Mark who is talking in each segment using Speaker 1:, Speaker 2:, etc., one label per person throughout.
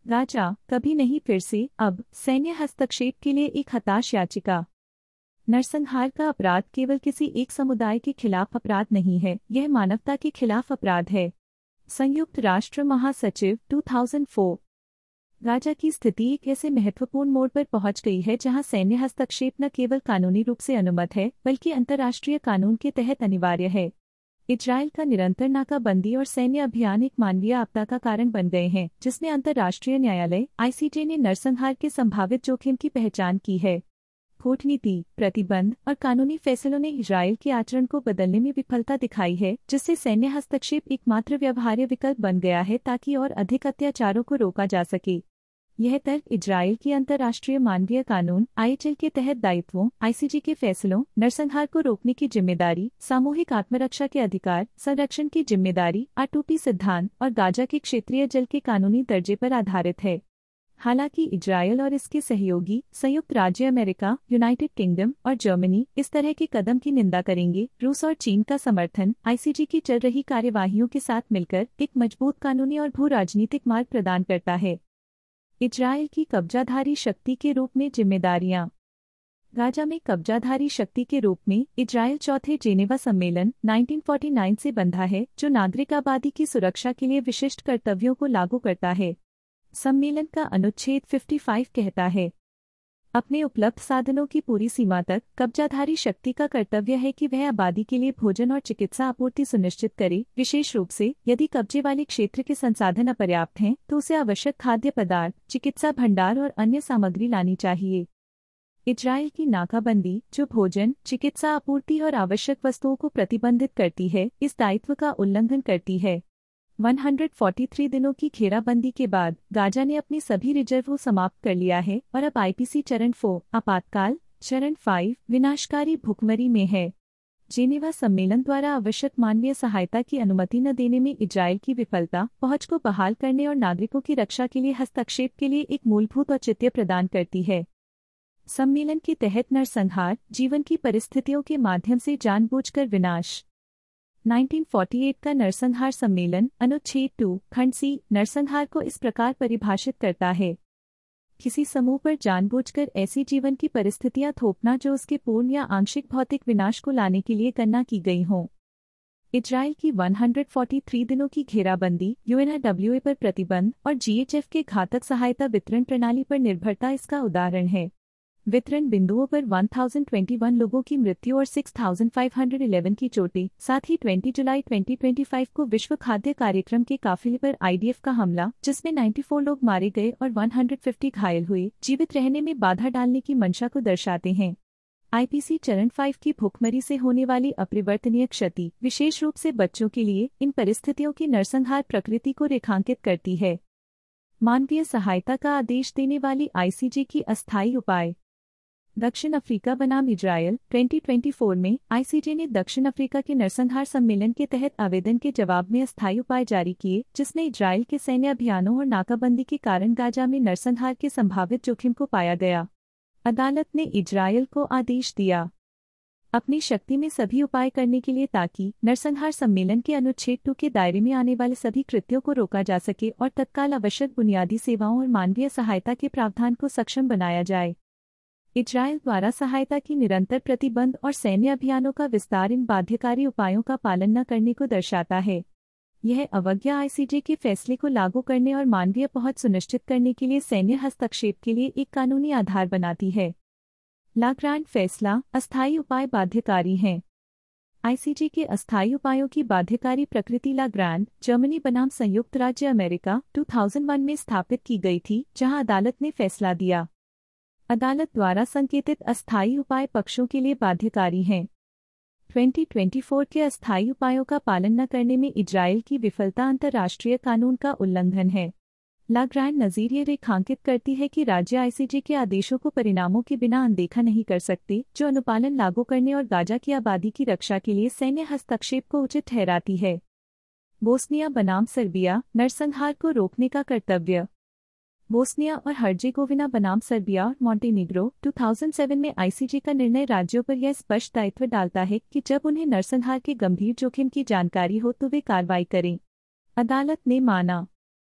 Speaker 1: Gaza, कभी नहीं फिर से, अब सैन्य हस्तक्षेप के लिए एक हताश याचिका। नरसंहार का अपराध केवल किसी एक समुदाय के खिलाफ अपराध नहीं है, यह मानवता के खिलाफ अपराध है। संयुक्त राष्ट्र महासचिव 2004। गाजा की स्थिति एक ऐसे महत्वपूर्ण मोड़ पर पहुंच गई है जहां सैन्य हस्तक्षेप न केवल कानूनी रूप से अनुमत है बल्कि अंतर्राष्ट्रीय कानून के तहत अनिवार्य है। इजरायल का निरंतर नाकाबंदी और सैन्य अभियान एक मानवीय आपदा का कारण बन गए हैं, जिसमें अंतर्राष्ट्रीय न्यायालय (ICJ) ने नरसंहार के संभावित जोखिम की पहचान की है। कूटनीति, प्रतिबंध और कानूनी फैसलों ने इजरायल के आचरण को बदलने में विफलता दिखाई है, जिससे सैन्य हस्तक्षेप एकमात्र व्यवहार्य विकल्प बन गया है ताकि और अधिक अत्याचारों को रोका जा सके। यह तर्क इजरायल की अंतर्राष्ट्रीय मानवीय कानून (IHL) के तहत दायित्वों, ICJ के फैसलों, नरसंहार को रोकने की जिम्मेदारी, सामूहिक आत्मरक्षा के अधिकार, संरक्षण की जिम्मेदारी, R2P सिद्धांत और गाजा के क्षेत्रीय जल के कानूनी दर्जे पर आधारित है। हालांकि इजरायल और इसके सहयोगी संयुक्त राज्य अमेरिका, यूनाइटेड किंगडम और जर्मनी इस तरह के कदम की निंदा करेंगे, रूस और चीन का समर्थन ICJ की चल रही कार्यवाहियों के साथ मिलकर एक मजबूत कानूनी और भू राजनीतिक मार्ग प्रदान करता है। इजरायल की कब्जाधारी शक्ति के रूप में जिम्मेदारियां। गाजा में कब्जाधारी शक्ति के रूप में इजरायल चौथे जेनेवा सम्मेलन 1949 से बंधा है, जो नागरिक आबादी की सुरक्षा के लिए विशिष्ट कर्तव्यों को लागू करता है। सम्मेलन का अनुच्छेद 55 कहता है, अपने उपलब्ध साधनों की पूरी सीमा तक कब्जाधारी शक्ति का कर्तव्य है कि वह आबादी के लिए भोजन और चिकित्सा आपूर्ति सुनिश्चित करे, विशेष रूप से यदि कब्जे वाले क्षेत्र के संसाधन अपर्याप्त हैं तो उसे आवश्यक खाद्य पदार्थ, चिकित्सा भंडार और अन्य सामग्री लानी चाहिए। इजरायल की नाकाबंदी, जो भोजन, चिकित्सा आपूर्ति और आवश्यक वस्तुओं को प्रतिबंधित करती है, इस दायित्व का उल्लंघन करती है। 143 दिनों की घेराबंदी के बाद गाजा ने अपनी सभी रिजर्व समाप्त कर लिया है और अब IPC चरण 4 आपातकाल, चरण 5 विनाशकारी भुखमरी में है। जेनेवा सम्मेलन द्वारा आवश्यक मानवीय सहायता की अनुमति न देने में इजरायल की विफलता पहुंच को बहाल करने और नागरिकों की रक्षा के लिए हस्तक्षेप के लिए एक मूलभूत औचित्य प्रदान करती है। सम्मेलन के तहत नरसंहार, जीवन की परिस्थितियों के माध्यम से जानबूझकर विनाश। 1948 का नरसंहार सम्मेलन अनुच्छेद 2 खंड C नरसंहार को इस प्रकार परिभाषित करता है, किसी समूह पर जानबूझकर ऐसी जीवन की परिस्थितियां थोपना जो उसके पूर्ण या आंशिक भौतिक विनाश को लाने के लिए करना की गई हों। इजरायल की 143 दिनों की घेराबंदी, UNRWA पर प्रतिबंध और GHF के घातक सहायता वितरण प्रणाली पर निर्भरता इसका उदाहरण है। वितरण बिंदुओं पर 1021 लोगों की मृत्यु और 6511 की चोटें, साथ ही 20 जुलाई 2025 को विश्व खाद्य कार्यक्रम के काफिले पर IDF का हमला, जिसमें 94 लोग मारे गए और 150 घायल हुए, जीवित रहने में बाधा डालने की मंशा को दर्शाते हैं। IPC चरण 5 की भुखमरी से होने वाली अपरिवर्तनीय क्षति, विशेष रूप से बच्चों के लिए, इन परिस्थितियों की नरसंहार प्रकृति को रेखांकित करती है। मानवीय सहायता का आदेश देने वाली ICJ की अस्थायी उपाय। दक्षिण अफ्रीका बनाम इजरायल 2024 में ICJ ने दक्षिण अफ्रीका के नरसंहार सम्मेलन के तहत आवेदन के जवाब में अस्थायी उपाय जारी किए, जिसमें इजरायल के सैन्य अभियानों और नाकाबंदी के कारण गाजा में नरसंहार के संभावित जोखिम को पाया गया। अदालत ने इजरायल को आदेश दिया अपनी शक्ति में सभी उपाय करने के लिए ताकि नरसंहार सम्मेलन के अनुच्छेद 2 के दायरे में आने वाले सभी कृत्यों को रोका जा सके और तत्काल आवश्यक बुनियादी सेवाओं और मानवीय सहायता के प्रावधान को सक्षम बनाया जाए। इजरायल द्वारा सहायता की निरंतर प्रतिबंध और सैन्य अभियानों का विस्तार इन बाध्यकारी उपायों का पालन न करने को दर्शाता है। यह अवज्ञा ICJ के फैसले को लागू करने और मानवीय पहुंच सुनिश्चित करने के लिए सैन्य हस्तक्षेप के लिए एक कानूनी आधार बनाती है। लाग्रांड फैसला, अस्थायी उपाय बाध्यकारी हैं। ICJ के अस्थायी उपायों की बाध्यकारी प्रकृति लाग्रांड, जर्मनी बनाम संयुक्त राज्य अमेरिका 2001 में स्थापित की गई थी, जहां अदालत ने फैसला दिया। अदालत द्वारा संकेतित अस्थायी उपाय पक्षों के लिए बाध्यकारी हैं। 2024 के अस्थायी उपायों का पालन न करने में इजरायल की विफलता अंतर्राष्ट्रीय कानून का उल्लंघन है। लाग्रांड नज़ीर रेखांकित करती है कि राज्य ICJ के आदेशों को परिणामों के बिना अनदेखा नहीं कर सकते, जो अनुपालन लागू करने और गाजा की आबादी की रक्षा के लिए सैन्य हस्तक्षेप को उचित ठहराती है। बोस्निया बनाम सर्बिया, नरसंहार को रोकने का कर्तव्य। बोस्निया और हर्जेगोविना बनाम सर्बिया और मॉन्टेनीग्रो 2007 में ICJ का निर्णय राज्यों पर यह स्पष्ट दायित्व डालता है कि जब उन्हें नरसंहार के गंभीर जोखिम की जानकारी हो तो वे कार्रवाई करें। अदालत ने माना।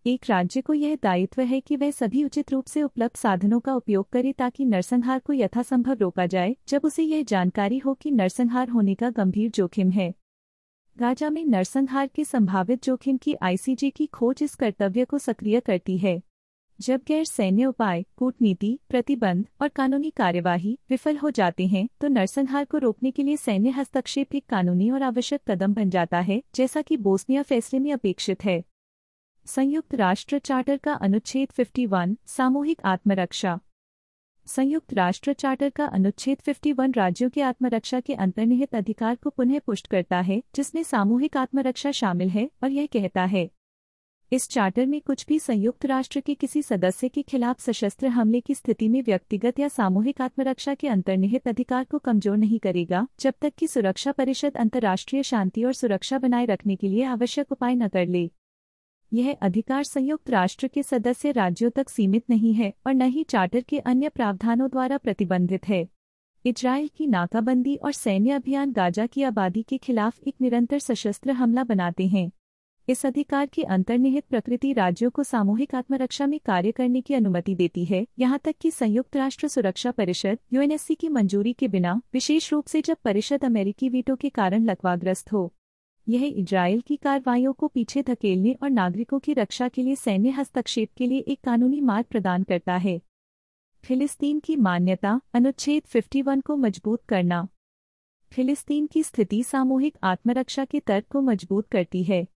Speaker 1: एक राज्य को यह दायित्व है कि वह सभी उचित रूप से उपलब्ध साधनों का उपयोग करे ताकि नरसंहार को यथासंभव रोका जाए जब उसे यह जानकारी हो कि नरसंहार होने का गंभीर जोखिम है। गाजा में नरसंहार के संभावित जोखिम की आईसीजे की खोज इस कर्तव्य को सक्रिय करती है। जब गैर सैन्य उपाय, कूटनीति, प्रतिबंध और कानूनी कार्यवाही विफल हो जाते हैं तो नरसंहार को रोकने के लिए सैन्य हस्तक्षेप एक कानूनी और आवश्यक कदम बन जाता है, जैसा कि बोस्निया फैसले में अपेक्षित है। संयुक्त राष्ट्र चार्टर का अनुच्छेद 51 सामूहिक आत्मरक्षा। संयुक्त राष्ट्र चार्टर का अनुच्छेद 51 राज्यों के आत्मरक्षा के अंतर्निहित अधिकार को पुनः पुष्ट करता है, जिसमें सामूहिक आत्मरक्षा शामिल है, और यह कहता है इस चार्टर में कुछ भी संयुक्त राष्ट्र के किसी सदस्य के खिलाफ सशस्त्र हमले की स्थिति में व्यक्तिगत या सामूहिक आत्मरक्षा के अंतर्निहित अधिकार को कमजोर नहीं करेगा, जब तक कि सुरक्षा परिषद अंतर्राष्ट्रीय शांति और सुरक्षा बनाए रखने के लिए आवश्यक उपाय न कर ले। यह अधिकार संयुक्त राष्ट्र के सदस्य राज्यों तक सीमित नहीं है और न ही चार्टर के अन्य प्रावधानों द्वारा प्रतिबंधित है। इजरायल की नाकाबंदी और सैन्य अभियान गाजा की आबादी के खिलाफ एक निरंतर सशस्त्र हमला बनाते हैं। इस अधिकार की अंतर्निहित प्रकृति राज्यों को सामूहिक आत्मरक्षा में कार्य करने की अनुमति देती है, यहाँ तक कि संयुक्त राष्ट्र सुरक्षा परिषद यूएनएससी की मंजूरी के बिना, विशेष रूप से जब परिषद अमेरिकी वीटो के कारण लकवाग्रस्त हो। यह इजरायल की कार्रवाइयों को पीछे धकेलने और नागरिकों की रक्षा के लिए सैन्य हस्तक्षेप के लिए एक कानूनी मार्ग प्रदान करता है। फिलिस्तीन की मान्यता, अनुच्छेद 51 को मजबूत करना। फिलिस्तीन की स्थिति सामूहिक आत्मरक्षा के तर्क को मजबूत करती है।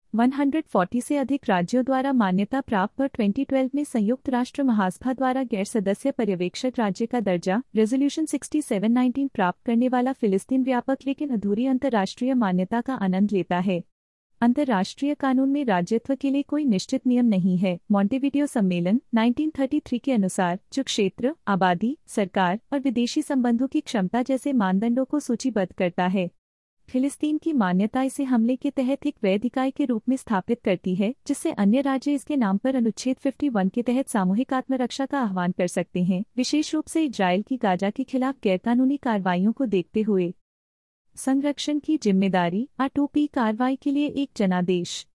Speaker 1: 140 से अधिक राज्यों द्वारा मान्यता प्राप्त और 2012 में संयुक्त राष्ट्र महासभा द्वारा गैर सदस्य पर्यवेक्षक राज्य का दर्जा रेजोल्यूशन 6719 प्राप्त करने वाला फिलिस्तीन व्यापक लेकिन अधूरी अंतर्राष्ट्रीय मान्यता का आनंद लेता है। अंतर्राष्ट्रीय कानून में राज्यत्व के लिए कोई निश्चित नियम नहीं है। मॉन्टेविडियो सम्मेलन 1933 के अनुसार जो क्षेत्र, आबादी, सरकार और विदेशी संबंधों की क्षमता जैसे मानदंडों को सूचीबद्ध करता है। फिलिस्तीन की मान्यता इसे हमले के तहत एक वैध इकाई के रूप में स्थापित करती है, जिससे अन्य राज्य इसके नाम पर अनुच्छेद 51 के तहत सामूहिक आत्मरक्षा का आह्वान कर सकते हैं, विशेष रूप से इजरायल की गाजा के खिलाफ गैरकानूनी कार्रवाइयों को देखते हुए। संरक्षण की जिम्मेदारी, आटोपी कार्रवाई के लिए एक जनादेश।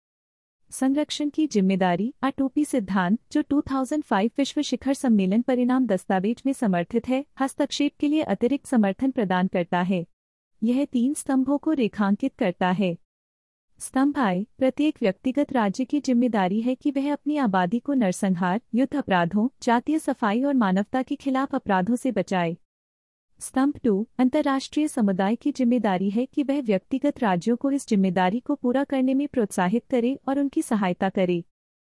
Speaker 1: संरक्षण की जिम्मेदारी, आटोपी सिद्धांत, जो 2005 विश्व शिखर सम्मेलन परिणाम दस्तावेज में समर्थित है, हस्तक्षेप के लिए अतिरिक्त समर्थन प्रदान करता है। यह 3 स्तंभों को रेखांकित करता है। स्तंभ I, प्रत्येक व्यक्तिगत राज्य की जिम्मेदारी है कि वह अपनी आबादी को नरसंहार, युद्ध अपराधों, जातीय सफाई और मानवता के खिलाफ अपराधों से बचाए। स्तंभ II, अंतर्राष्ट्रीय समुदाय की जिम्मेदारी है कि वह व्यक्तिगत राज्यों को इस जिम्मेदारी को पूरा करने में प्रोत्साहित करे और उनकी सहायता करे।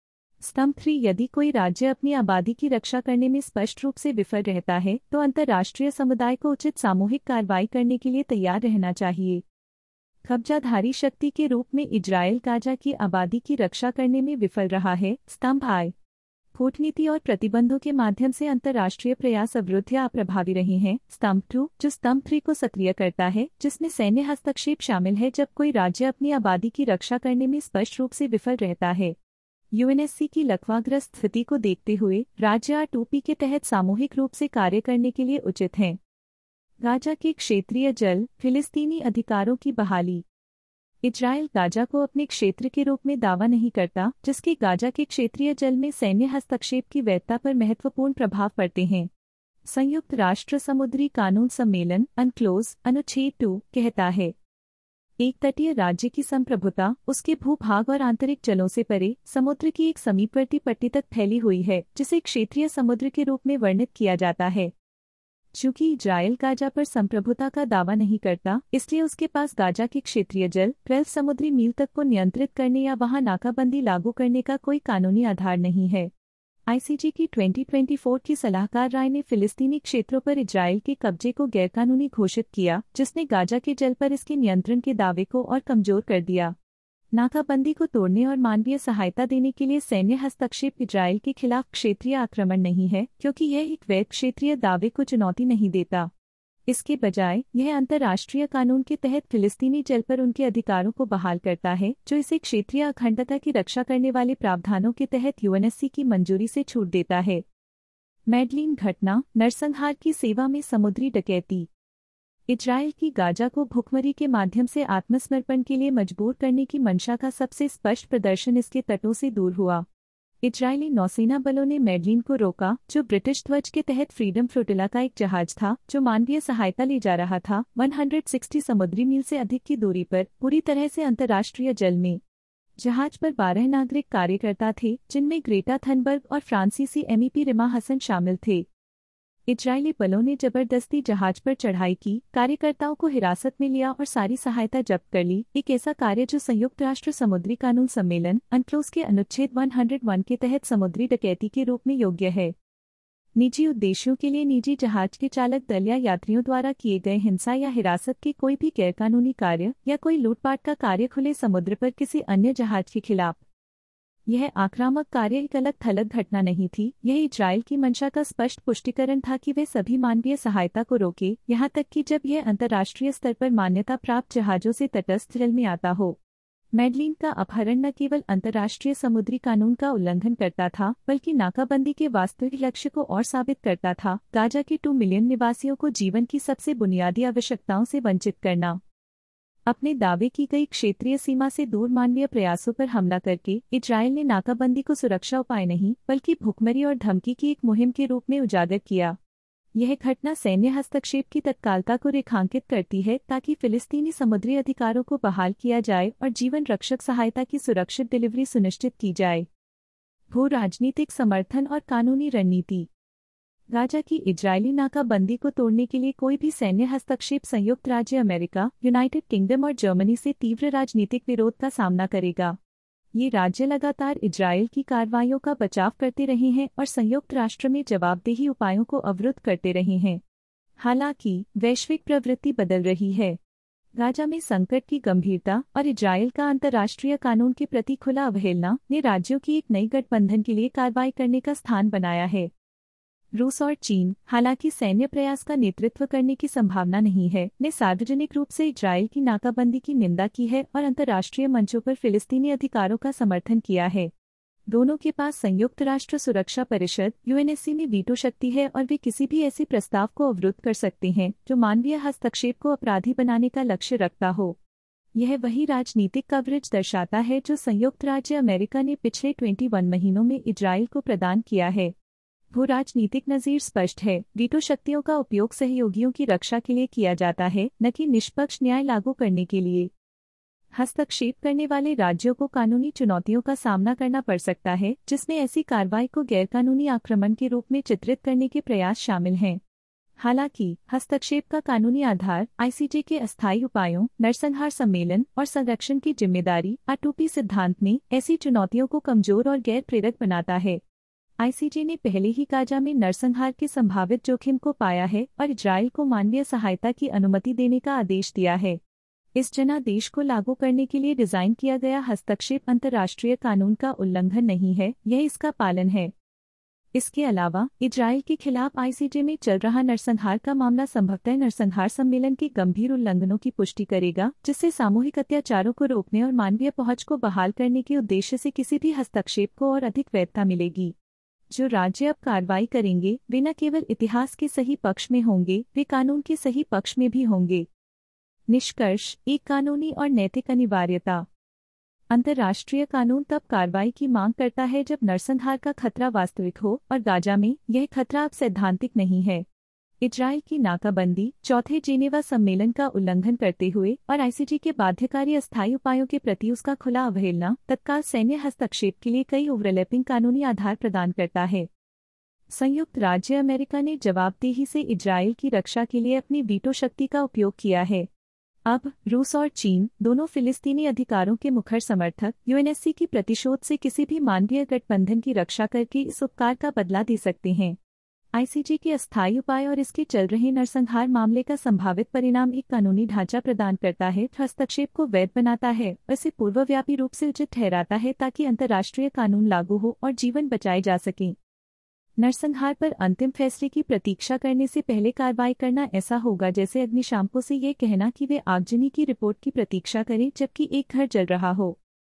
Speaker 1: स्तंभ III, यदि कोई राज्य अपनी आबादी की रक्षा करने में स्पष्ट रूप से विफल रहता है तो अंतर्राष्ट्रीय समुदाय को उचित सामूहिक कार्रवाई करने के लिए तैयार रहना चाहिए। कब्जाधारी शक्ति के रूप में इजरायल गाजा की आबादी की रक्षा करने में विफल रहा है। स्तंभ I, कूटनीति और प्रतिबंधों के माध्यम से अंतर्राष्ट्रीय प्रयास अवरुद्ध या अप्रभावी रहे हैं। स्तंभ II, जो स्तंभ III को सक्रिय करता है, जिसमें सैन्य हस्तक्षेप शामिल है जब कोई राज्य अपनी आबादी की रक्षा करने में स्पष्ट रूप से विफल रहता है। यूएनएससी की लकवाग्रस्त स्थिति को देखते हुए राज्य आटोपी के तहत सामूहिक रूप से कार्य करने के लिए उचित हैं। गाजा के क्षेत्रीय जल, फिलिस्तीनी अधिकारों की बहाली। इजरायल गाजा को अपने क्षेत्र के रूप में दावा नहीं करता, जिसके गाजा के क्षेत्रीय जल में सैन्य हस्तक्षेप की वैधता पर महत्वपूर्ण प्रभाव पड़ते हैं। संयुक्त राष्ट्र समुद्री कानून सम्मेलन अनक्लोज अनुच्छेद 2 कहता है एक तटीय राज्य की संप्रभुता उसके भूभाग और आंतरिक जलों से परे समुद्र की एक समीपवर्ती पट्टी तक फैली हुई है, जिसे क्षेत्रीय समुद्र के रूप में वर्णित किया जाता है। चूंकि इजरायल गाजा पर संप्रभुता का दावा नहीं करता, इसलिए उसके पास गाजा के क्षेत्रीय जल 12 समुद्री मील तक को नियंत्रित करने या वहां नाकाबंदी लागू करने का कोई कानूनी आधार नहीं है। आईसीजे की 2024 की सलाहकार राय ने फिलिस्तीनी क्षेत्रों पर इजरायल के कब्जे को गैरकानूनी घोषित किया, जिसने गाजा के जल पर इसके नियंत्रण के दावे को और कमजोर कर दिया। नाकाबंदी को तोड़ने और मानवीय सहायता देने के लिए सैन्य हस्तक्षेप इजरायल के खिलाफ क्षेत्रीय आक्रमण नहीं है, क्योंकि यह एक वैध क्षेत्रीय दावे को चुनौती नहीं देता। इसके बजाय यह अंतर्राष्ट्रीय कानून के तहत फिलिस्तीनी जल पर उनके अधिकारों को बहाल करता है, जो इसे क्षेत्रीय अखंडता की रक्षा करने वाले प्रावधानों के तहत यूएनएससी की मंजूरी से छूट देता है। मैडलिन घटना, नरसंहार की सेवा में समुद्री डकैती। इजरायल की गाजा को भुखमरी के माध्यम से आत्मसमर्पण के लिए मजबूर करने की मंशा का सबसे स्पष्ट प्रदर्शन इसके तटों से दूर हुआ। इजरायली नौसेना बलों ने मेडलिन को रोका, जो ब्रिटिश ध्वज के तहत फ्रीडम फ्लोटिला का एक जहाज था जो मानवीय सहायता ले जा रहा था। 160 समुद्री मील से अधिक की दूरी पर पूरी तरह से अंतर्राष्ट्रीय जल में। जहाज पर 12 नागरिक कार्यकर्ता थे, जिनमें ग्रेटा थनबर्ग और फ्रांसीसी MEP रिमा हसन शामिल थे। इजरायली बलों ने जबरदस्ती जहाज पर चढ़ाई की, कार्यकर्ताओं को हिरासत में लिया और सारी सहायता जब्त कर ली। एक ऐसा कार्य जो संयुक्त राष्ट्र समुद्री कानून सम्मेलन अनक्लोज के अनुच्छेद 101 के तहत समुद्री डकैती के रूप में योग्य है। निजी उद्देश्यों के लिए निजी जहाज के चालक दल या यात्रियों द्वारा किए गए हिंसा या हिरासत के कोई भी गैरकानूनी कार्य या कोई लूटपाट का कार्य खुले समुद्र पर किसी अन्य जहाज के खिलाफ। यह आक्रामक कार्य एक अलग थलग घटना नहीं थी, यह इजरायल की मंशा का स्पष्ट पुष्टिकरण था कि वे सभी मानवीय सहायता को रोके, यहाँ तक कि जब यह अंतर्राष्ट्रीय स्तर पर मान्यता प्राप्त जहाजों से तटस्थ जल में आता हो। मेडलिन का अपहरण न केवल अंतर्राष्ट्रीय समुद्री कानून का उल्लंघन करता था, बल्कि नाकाबंदी के वास्तविक लक्ष्य को और साबित करता था: गाजा के 2 मिलियन निवासियों को जीवन की सबसे बुनियादी आवश्यकताओं से वंचित करना। अपने दावे की गई क्षेत्रीय सीमा से दूर मानवीय प्रयासों पर हमला करके इजरायल ने नाकाबंदी को सुरक्षा उपाय नहीं, बल्कि भुखमरी और धमकी की एक मुहिम के रूप में उजागर किया। यह घटना सैन्य हस्तक्षेप की तत्कालता को रेखांकित करती है, ताकि फिलिस्तीनी समुद्री अधिकारों को बहाल किया जाए और जीवन रक्षक सहायता की सुरक्षित डिलीवरी सुनिश्चित की जाए। भू राजनीतिक समर्थन और कानूनी रणनीति। गाजा की इजरायली नाकाबंदी को तोड़ने के लिए कोई भी सैन्य हस्तक्षेप संयुक्त राज्य अमेरिका, यूनाइटेड किंगडम और जर्मनी से तीव्र राजनीतिक विरोध का सामना करेगा। ये राज्य लगातार इजरायल की कार्रवाइयों का बचाव करते रहे हैं और संयुक्त राष्ट्र में जवाबदेही उपायों को अवरुद्ध करते रहे हैं। हालांकि वैश्विक प्रवृत्ति बदल रही है। गाजा में संकट की गंभीरता और इजरायल का अंतर्राष्ट्रीय कानून के प्रति खुला अवहेलना ने राज्यों की एक नई गठबंधन के लिए कार्रवाई करने का स्थान बनाया है। रूस और चीन, हालांकि सैन्य प्रयास का नेतृत्व करने की संभावना नहीं है, ने सार्वजनिक रूप से इजरायल की नाकाबंदी की निंदा की है और अंतर्राष्ट्रीय मंचों पर फिलिस्तीनी अधिकारों का समर्थन किया है। दोनों के पास संयुक्त राष्ट्र सुरक्षा परिषद UNSC में वीटो शक्ति है और वे किसी भी ऐसे प्रस्ताव को अवरुद्ध कर सकते हैं जो मानवीय हस्तक्षेप को अपराधी बनाने का लक्ष्य रखता हो। यह वही राजनीतिक कवरेज दर्शाता है जो संयुक्त राज्य अमेरिका ने पिछले 21 महीनों में इजरायल को प्रदान किया है। भू राजनीतिक नज़ीर स्पष्ट है। वीटो शक्तियों का उपयोग सहयोगियों की रक्षा के लिए किया जाता है, न कि निष्पक्ष न्याय लागू करने के लिए। हस्तक्षेप करने वाले राज्यों को कानूनी चुनौतियों का सामना करना पड़ सकता है, जिसमें ऐसी कार्रवाई को गैरकानूनी आक्रमण के रूप में चित्रित करने के प्रयास शामिल हैं। हालांकि हस्तक्षेप का कानूनी आधार ICJ के अस्थायी उपायों, नरसंहार सम्मेलन और संरक्षण की जिम्मेदारी R2P सिद्धांत में ऐसी चुनौतियों को कमजोर और गैर प्रेरक बनाता है। ICJ ने पहले ही गाजा में नरसंहार के संभावित जोखिम को पाया है और इजरायल को मानवीय सहायता की अनुमति देने का आदेश दिया है। इस जनादेश को लागू करने के लिए डिजाइन किया गया हस्तक्षेप अंतर्राष्ट्रीय कानून का उल्लंघन नहीं है, यह इसका पालन है। इसके अलावा इजरायल के खिलाफ ICJ में चल रहा नरसंहार का मामला संभवतः नरसंहार सम्मेलन के गंभीर उल्लंघनों की पुष्टि करेगा, जिससे सामूहिक अत्याचारों को रोकने और मानवीय पहुंच को बहाल करने के उद्देश्य से किसी भी हस्तक्षेप को और अधिक वैधता मिलेगी। जो राज्य अब कार्रवाई करेंगे वे न केवल इतिहास के सही पक्ष में होंगे, वे कानून के सही पक्ष में भी होंगे। निष्कर्ष: एक कानूनी और नैतिक अनिवार्यता। अंतर्राष्ट्रीय कानून तब कार्रवाई की मांग करता है जब नरसंहार का खतरा वास्तविक हो, और गाजा में यह खतरा अब सैद्धांतिक नहीं है। इजरायल की नाकाबंदी चौथे जेनेवा सम्मेलन का उल्लंघन करते हुए और ICJ के बाध्यकारी अस्थायी उपायों के प्रति उसका खुला अवहेलना तत्काल सैन्य हस्तक्षेप के लिए कई ओवरलैपिंग कानूनी आधार प्रदान करता है। संयुक्त राज्य अमेरिका ने जवाबदेही से इजरायल की रक्षा के लिए अपनी वीटो शक्ति का उपयोग किया है। अब रूस और चीन, दोनों फिलिस्तीनी अधिकारों के मुखर समर्थक, UNSC की प्रतिशोध से किसी भी मानवीय गठबंधन की रक्षा करके इस उपकार का बदला दे सकते हैं। ICJ के अस्थायी उपाय और इसके चल रहे नरसंहार मामले का संभावित परिणाम एक कानूनी ढांचा प्रदान करता है, हस्तक्षेप को वैध बनाता है और इसे पूर्वव्यापी रूप से उचित ठहराता है ताकि अंतर्राष्ट्रीय कानून लागू हो और जीवन बचाए जा सकें। नरसंहार पर अंतिम फैसले की प्रतीक्षा करने से पहले कार्रवाई करना ऐसा होगा जैसे अग्निशामकों से ये कहना कि वे आगजनी की रिपोर्ट की प्रतीक्षा करें जबकि एक घर जल रहा हो।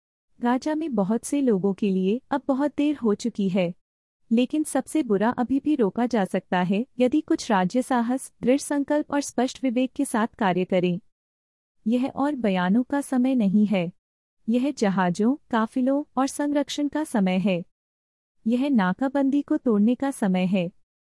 Speaker 1: गाजा में बहुत से लोगों के लिए अब बहुत देर हो चुकी है, लेकिन सबसे बुरा अभी भी रोका जा सकता है यदि कुछ राज्य साहस, दृढ़ संकल्प और स्पष्ट विवेक के साथ कार्य करें। यह और बयानों का समय नहीं है, यह जहाजों, काफिलों और संरक्षण का समय है। यह नाकाबंदी को तोड़ने का समय है।